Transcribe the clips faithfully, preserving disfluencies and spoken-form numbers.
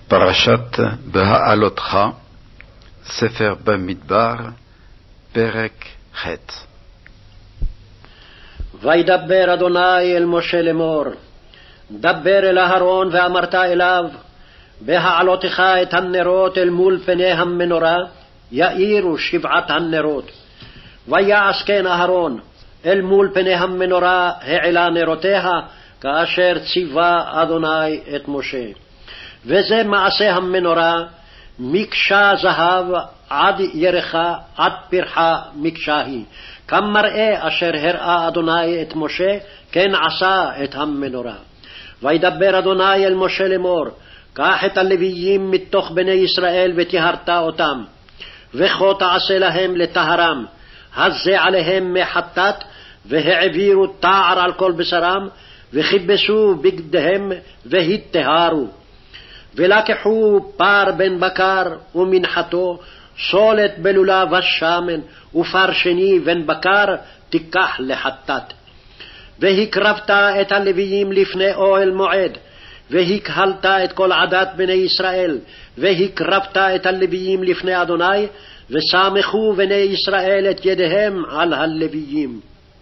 פרשת בהעלותך, ספר במדבר, פרק ח'. וידבר אדוני אל משה לאמור, דבר אל אהרון ואמרת אליו, בהעלותך את הנרות אל מול פני המנורה, יאירו שבעת הנרות. ויעש כן אהרון, אל מול פני המנורה העלה נרותיה, כאשר ציווה אדוני את משה. וזה מעשה המנורה, מקשה זהב עד ירחה, עד פרחה מקשה היא. כמראה אשר הראה אדוני את משה, כן עשה את המנורה. וידבר אדוני אל משה לאמור, קח את הלוויים מתוך בני ישראל וטהרת אותם, וכה תעשה להם לטהרם, הזה עליהם מחטאת, והעבירו תער על כל בשרם, וכיבסו בגדיהם והיטהרו. ולקחו פר בן בקר ומנחתו, סולת בלולה ושמן, ופר שני בן בקר תיקח לחטאת. והקרבת את הלוויים לפני אוהל מועד, והקהלת את כל עדת בני ישראל, והקרבת את הלוויים לפני אדוני, וסמכו בני ישראל את ידיהם על הלוויים.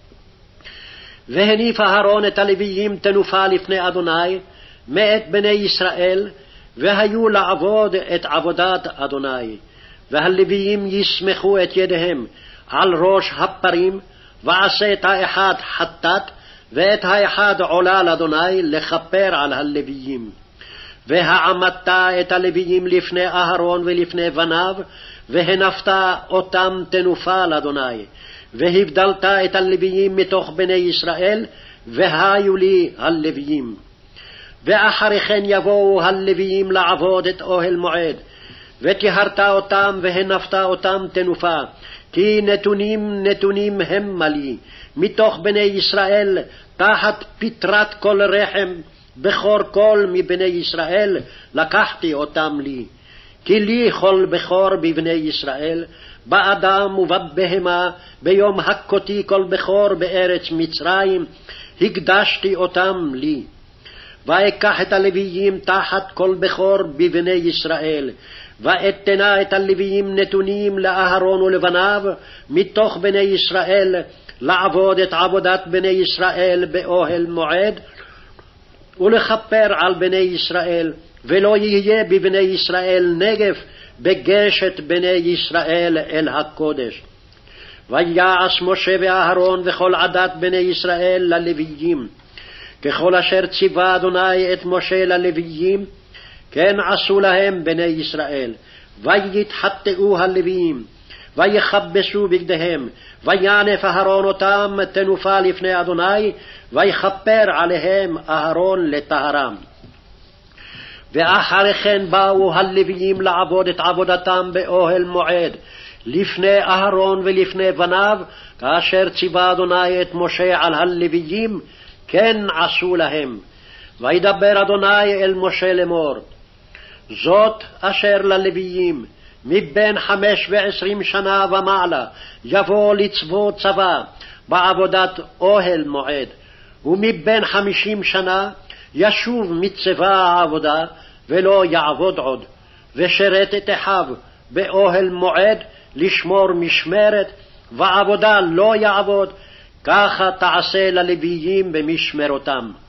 והניף אהרון את הלוויים תנופה לפני אדוני מאת בני ישראל, והיו לעבוד את עבודת אדוני. והלוויים יסמכו את ידיהם על ראש הפרים, ועשה את האחד חטאת, ואת האחד עולה לאדוני לכפר על הלוויים. והעמדת את הלוויים לפני אהרון ולפני בניו, והנפת אותם תנופה לאדוני. והבדלת את הלוויים מתוך בני ישראל, והיו לי הלוויים. ואחרי כן יבואו הלוויים לעבוד את אוהל מועד, וטהרת אותם והנפת אותם תנופה, כי נתונים נתונים המה לי, מתוך בני ישראל, תחת פטרת כל רחם, בכור כל מבני ישראל, לקחתי אותם לי. כי לי כל בכור בבני ישראל, באדם ובבהמה, ביום הכותי כל בכור בארץ מצרים, הקדשתי אותם לי. ואקח את הלוויים תחת כל בכור בבני ישראל, ואתנה את הלוויים נתונים לאהרון ולבניו, מתוך בני ישראל, לעבוד את עבודת בני ישראל באוהל מועד, ולכפר על בני ישראל, ולא יהיה בבני ישראל נגף בגשת בני ישראל אל הקודש. ויעש משה ואהרון וכל עדת בני ישראל ללוויים, ככל אשר ציווה אדוני את משה ללוויים, כן עשו להם בני ישראל. ויתחטאו הלוויים, ויכבסו בגדיהם, וינף אהרון אותם תנופה לפני אדוני, ויכפר עליהם אהרון לטהרם. ואחרי כן באו הלוויים לעבוד את עבודתם באוהל מועד, לפני אהרון ולפני בניו, כאשר ציווה אדוני את משה על הלוויים, כן עשו להם. וידבר אדוני אל משה לאמור, זאת אשר ללוויים, מבין חמש ועשרים שנה ומעלה, יבוא לצבוא צבא בעבודת אוהל מועד, ומבין חמישים שנה ישוב מצבא העבודה, ולא יעבוד עוד, ושרת את אחיו באוהל מועד לשמור משמרת, ועבודה לא יעבוד, ככה תעשה ללוויים במשמרותם.